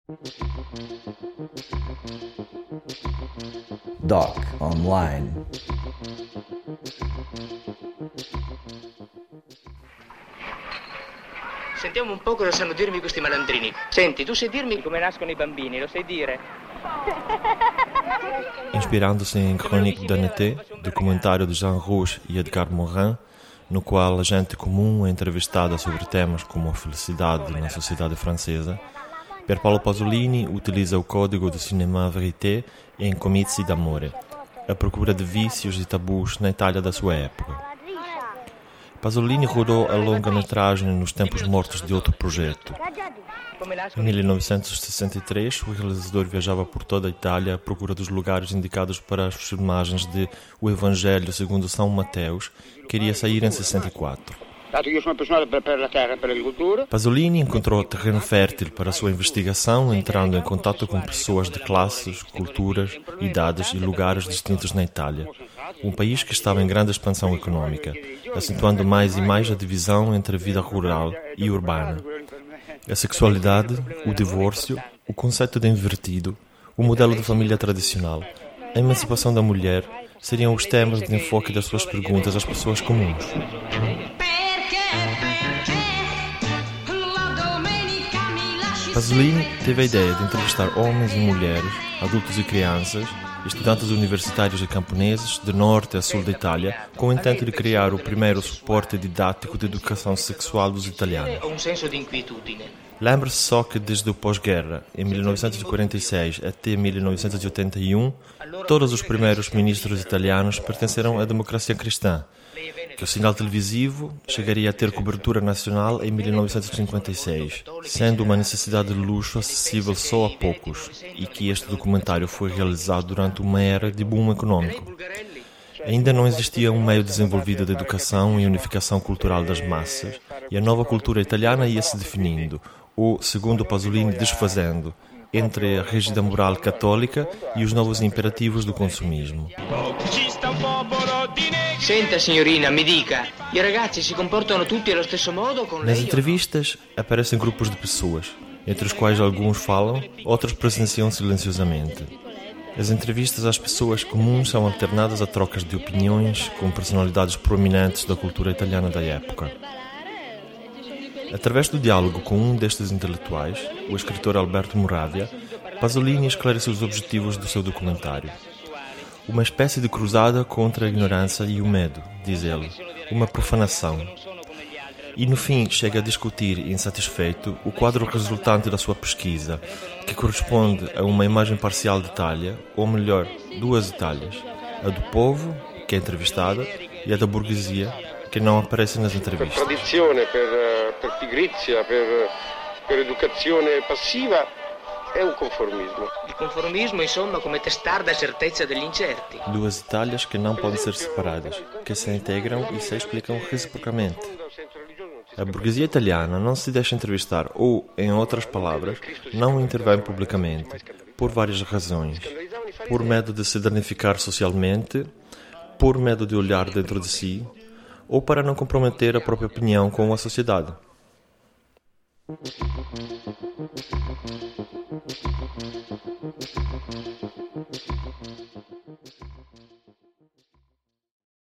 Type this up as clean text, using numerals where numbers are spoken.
Doc Online. Sentiamo un po' cosa sanno dirmi questi malandrini. Senti, tu sai dirmi come nascono i bambini, lo sai dire? Inspirando-se em Chronique d'un été, documentário de Jean Rouch e Edgar Morin, no qual a gente comum é entrevistada sobre temas como a felicidade na sociedade francesa, Pierpaolo Pasolini utiliza o código do cinema verité em Comizi d'amore, à procura de vícios e tabus na Itália da sua época. Pasolini rodou a longa-metragem nos tempos mortos de outro projeto. Em 1963, o realizador viajava por toda a Itália à procura dos lugares indicados para as filmagens de O Evangelho segundo São Mateus, que iria sair em 64. Pasolini encontrou terreno fértil para a sua investigação, entrando em contato com pessoas de classes, culturas, idades e lugares distintos na Itália, um país que estava em grande expansão econômica, acentuando mais e mais a divisão entre a vida rural e urbana. A sexualidade, o divórcio, o conceito de invertido, o modelo de família tradicional, a emancipação da mulher seriam os temas de enfoque das suas perguntas às pessoas comuns. Pasolini teve a ideia de entrevistar homens e mulheres, adultos e crianças, estudantes universitários e camponeses, de norte a sul da Itália, com o intento de criar o primeiro suporte didático de educação sexual dos italianos. Lembre-se só que desde o pós-guerra, em 1946 até 1981, todos os primeiros ministros italianos pertenceram à democracia cristã, que o sinal televisivo chegaria a ter cobertura nacional em 1956, sendo uma necessidade de luxo acessível só a poucos, e que este documentário foi realizado durante uma era de boom econômico. Ainda não existia um meio desenvolvido de educação e unificação cultural das massas, e a nova cultura italiana ia se definindo, ou, segundo Pasolini, desfazendo, entre a rígida moral católica e os novos imperativos do consumismo. Senta, signorina, mi dica, i ragazzi si comportano tutti allo stesso modo con lei? Nas entrevistas aparecem grupos de pessoas, entre os quais alguns falam, outros presenciam silenciosamente. As entrevistas às pessoas comuns são alternadas a trocas de opiniões com personalidades prominentes da cultura italiana da época. Através do diálogo com um destes intelectuais, o escritor Alberto Moravia, Pasolini esclarece os objetivos do seu documentário. Uma espécie de cruzada contra a ignorância e o medo, diz ele, uma profanação. E no fim chega a discutir, insatisfeito, o quadro resultante da sua pesquisa, que corresponde a uma imagem parcial de Itália, ou melhor, duas Itálias, a do povo, que é entrevistada, e a da burguesia, que não aparece nas entrevistas. Per tradizione, per pigrizia, per educazione passiva, è un conformismo. Il conformismo, insomma, come testarda certezza degli incerti. Duas Itálias que não podem ser separadas, que se integram e se explicam reciprocamente. A burguesia italiana não se deixa entrevistar ou, em outras palavras, não intervém publicamente, por várias razões. Por medo de se danificar socialmente, por medo de olhar dentro de si, ou para não comprometer a própria opinião com a sociedade.